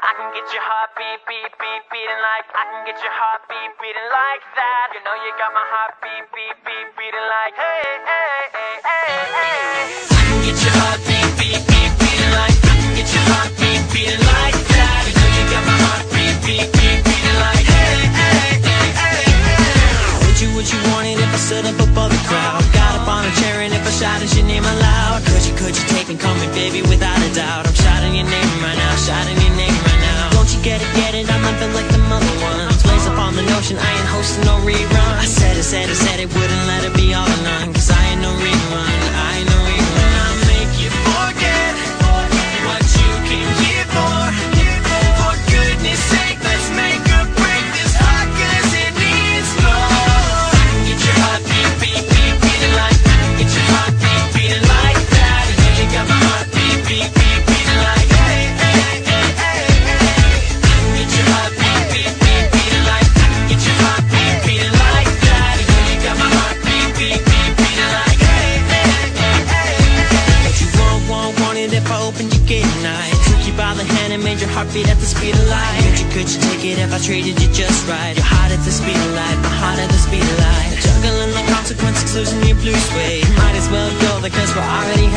I can get your heart beat, beat, beat, beating like. I can get your heart beat, beating like that. You know you got my heart beat, beat, beat, beating like. Hey, hey, hey, hey, hey. I can get your heart beat, beat, beat, beating like. I can get your heart beat, beating like that. You know you got my heart beat, beat, beat, beating like. Hey, hey, hey, hey, hey. Would you want it if I stood up above the crowd? Got up on a chair and if I shouted your name aloud? Could you take me, call me baby without a doubt? I'm shouting your name right now, shouting your name right now. Don't you get it, I'm nothing like the other ones. Blaze up on the notion, I ain't hosting no rerun. I said it, wouldn't let it be all or none. Cause I ain't no rerun, I ain't no rerun. I'll make you forget what you came here for. For goodness sake, let's make a break this heart, cause it needs more. I can get your heart beat, beat, beat, beating like. I can get your heart beat, beating like that. You know you got my heart beat, beat, beat, beating like. Hey, hey, hey, hey, hey. I can get your heart beat, beat, beat, beating like. I can get your heart beat, beating like that. You know you got my heart beat, beat, beat, beating like. Hey, hey, hey, hey, hey. Don't you want it if I opened your gate tonight? Took you by the hand and made your heart beat at the speed of light. Could you take it if I treated you just right? Your heart at the speed of light, my heart at the speed of light. Juggling the consequences, losing your blue suede. Might as well go there cause we're already